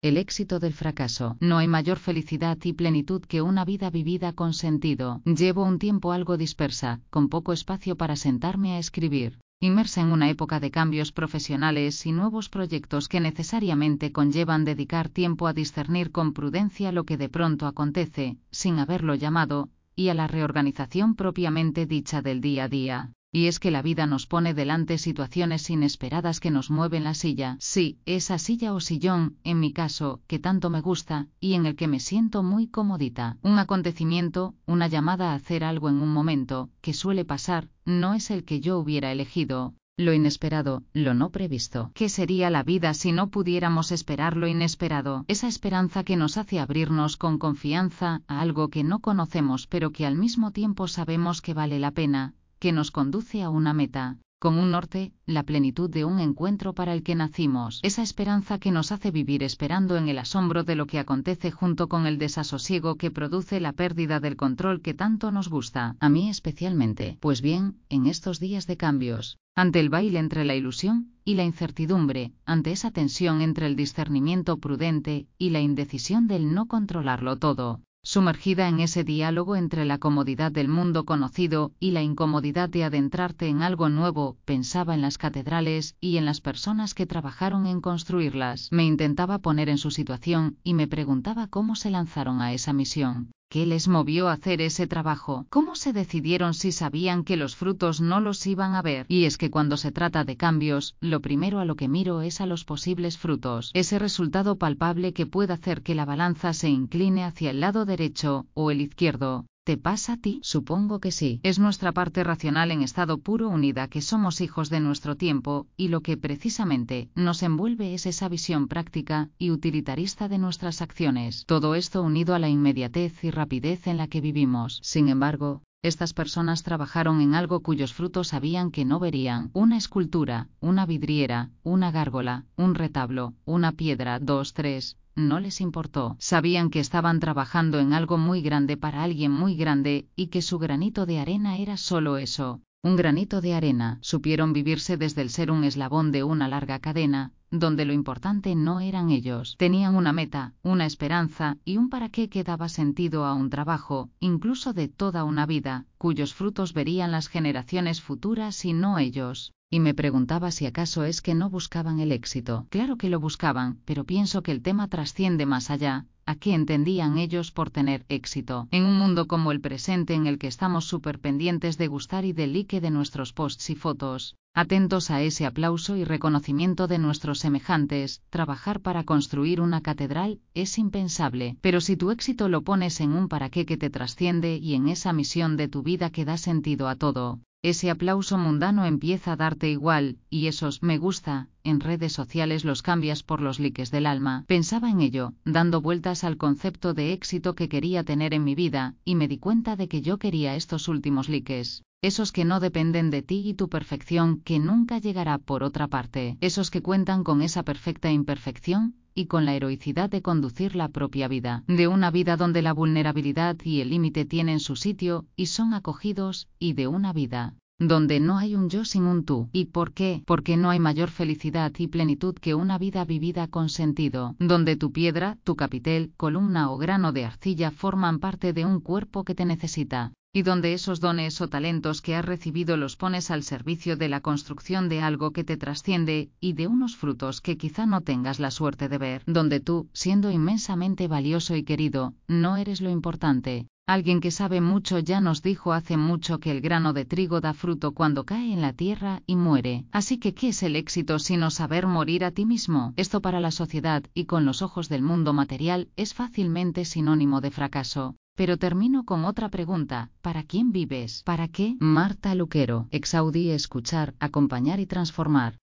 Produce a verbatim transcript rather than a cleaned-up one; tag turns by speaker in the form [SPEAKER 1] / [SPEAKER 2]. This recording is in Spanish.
[SPEAKER 1] El éxito del fracaso. No hay mayor felicidad y plenitud que una vida vivida con sentido. Llevo un tiempo algo dispersa, con poco espacio para sentarme a escribir. Inmersa en una época de cambios profesionales y nuevos proyectos que necesariamente conllevan dedicar tiempo a discernir con prudencia lo que de pronto acontece, sin haberlo llamado, y a la reorganización propiamente dicha del día a día. Y es que la vida nos pone delante situaciones inesperadas que nos mueven la silla. Sí, esa silla o sillón, en mi caso, que tanto me gusta, y en el que me siento muy comodita. Un acontecimiento, una llamada a hacer algo en un momento, que suele pasar, no es el que yo hubiera elegido. Lo inesperado, lo no previsto. ¿Qué sería la vida si no pudiéramos esperar lo inesperado? Esa esperanza que nos hace abrirnos con confianza a algo que no conocemos pero que al mismo tiempo sabemos que vale la pena, que nos conduce a una meta, con un norte, la plenitud de un encuentro para el que nacimos. Esa esperanza que nos hace vivir esperando en el asombro de lo que acontece junto con el desasosiego que produce la pérdida del control que tanto nos gusta. A mí especialmente. Pues bien, en estos días de cambios, ante el baile entre la ilusión y la incertidumbre, ante esa tensión entre el discernimiento prudente y la indecisión del no controlarlo todo, sumergida en ese diálogo entre la comodidad del mundo conocido y la incomodidad de adentrarte en algo nuevo, pensaba en las catedrales y en las personas que trabajaron en construirlas. Me intentaba poner en su situación y me preguntaba cómo se lanzaron a esa misión. ¿Qué les movió a hacer ese trabajo? ¿Cómo se decidieron si sabían que los frutos no los iban a ver? Y es que cuando se trata de cambios, lo primero a lo que miro es a los posibles frutos, ese resultado palpable que pueda hacer que la balanza se incline hacia el lado derecho o el izquierdo. ¿Te pasa a ti? Supongo que sí. Es nuestra parte racional en estado puro unida que somos hijos de nuestro tiempo, y lo que precisamente nos envuelve es esa visión práctica y utilitarista de nuestras acciones. Todo esto unido a la inmediatez y rapidez en la que vivimos. Sin embargo, estas personas trabajaron en algo cuyos frutos sabían que no verían. Una escultura, una vidriera, una gárgola, un retablo, una piedra, dos, tres... No les importó. Sabían que estaban trabajando en algo muy grande para alguien muy grande, y que su granito de arena era solo eso, un granito de arena. Supieron vivirse desde el ser un eslabón de una larga cadena, donde lo importante no eran ellos. Tenían una meta, una esperanza y un para qué que daba sentido a un trabajo, incluso de toda una vida, cuyos frutos verían las generaciones futuras y no ellos. Y me preguntaba si acaso es que no buscaban el éxito. Claro que lo buscaban, pero pienso que el tema trasciende más allá. ¿A qué entendían ellos por tener éxito? En un mundo como el presente en el que estamos súper pendientes de gustar y del like de nuestros posts y fotos, atentos a ese aplauso y reconocimiento de nuestros semejantes, trabajar para construir una catedral es impensable. Pero si tu éxito lo pones en un para qué que te trasciende y en esa misión de tu vida que da sentido a todo, ese aplauso mundano empieza a darte igual, y esos me gusta en redes sociales los cambias por los likes del alma. Pensaba en ello, dando vueltas al concepto de éxito que quería tener en mi vida, y me di cuenta de que yo quería estos últimos likes. Esos que no dependen de ti y tu perfección, que nunca llegará por otra parte. Esos que cuentan con esa perfecta imperfección, y con la heroicidad de conducir la propia vida. De una vida donde la vulnerabilidad y el límite tienen su sitio, y son acogidos, y de una vida donde no hay un yo sin un tú. ¿Y por qué? Porque no hay mayor felicidad y plenitud que una vida vivida con sentido, donde tu piedra, tu capitel, columna o grano de arcilla forman parte de un cuerpo que te necesita, y donde esos dones o talentos que has recibido los pones al servicio de la construcción de algo que te trasciende y de unos frutos que quizá no tengas la suerte de ver, donde tú, siendo inmensamente valioso y querido, no eres lo importante. Alguien que sabe mucho ya nos dijo hace mucho que el grano de trigo da fruto cuando cae en la tierra y muere. Así que, ¿qué es el éxito sino saber morir a ti mismo? Esto para la sociedad y con los ojos del mundo material es fácilmente sinónimo de fracaso. Pero termino con otra pregunta. ¿Para quién vives? ¿Para qué? Marta Luquero. Exaudí escuchar, acompañar y transformar.